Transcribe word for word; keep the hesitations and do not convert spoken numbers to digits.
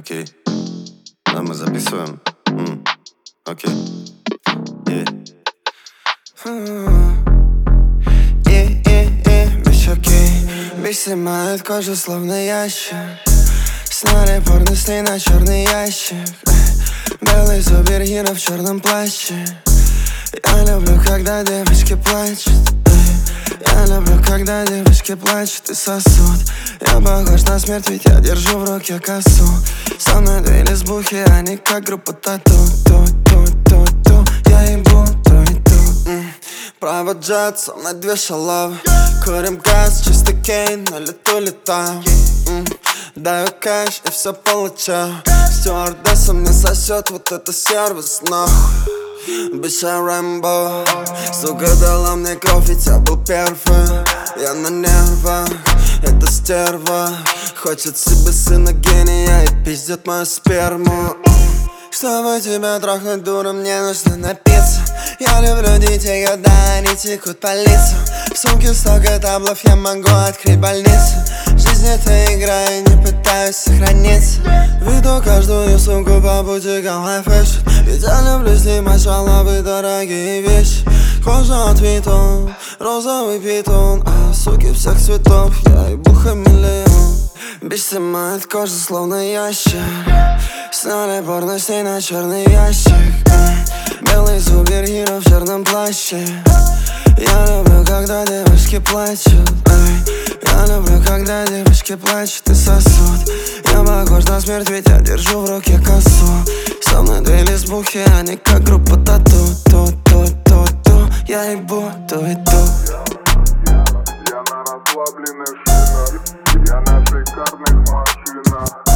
Окей. А мы записываем. М. Окей. Yeah. Yeah, yeah, yeah. Bitch, окей. Bitch снимает кожу, словно ящик. Сняли порно с ней на черный ящик. Белый супергеро в черном плаще. Я люблю, когда девочки плачут. Я люблю, когда девочки плачут и сосут. Я похож на смерть, ведь я держу в руке косу. Со мной две лесбухи, они как группа тату. Ту-ту-ту-ту, я ебу ту и ту. Право джет, со мной две шалавы. Курим газ, чисто кейн, на лету летаю. Даю кэш и все получаю. Стюардесса мне сосет вот это сервис, нахуй. Биша Рэмбо, сука дала мне кровь, ведь я был первым. Я на нервах, это стерва. Хочет себе сына гения и пиздит мою сперму. Чтобы тебя трахнуть, дура, мне нужно напиться. Я люблю детей, когда они текут по лицу. В сумке столько таблов, я могу открыть больницу. Жизнь это игра, я не пытаюсь сохраниться. Веду каждую сумку по бутикам high fashion. Ведь я люблю снимать шалавы, дорогие вещи. Кожа от Витон, розовый питон. А суки всех цветов, я ебу хамелеон. Бич снимает кожу, словно ящик. Сняли порно с ней на черный ящик. Белый супергеро в черном плаще. Я люблю, когда девочки плачут. Я люблю, когда девочки плачут и сосут. Я похож на смерть, ведь я держу в руке косу. Со мной две лесбухи, они как группа тату. Ту-ту-ту-ту, я ебу ту и ту. Я на расслабленных шинах, я на шикарных машинах.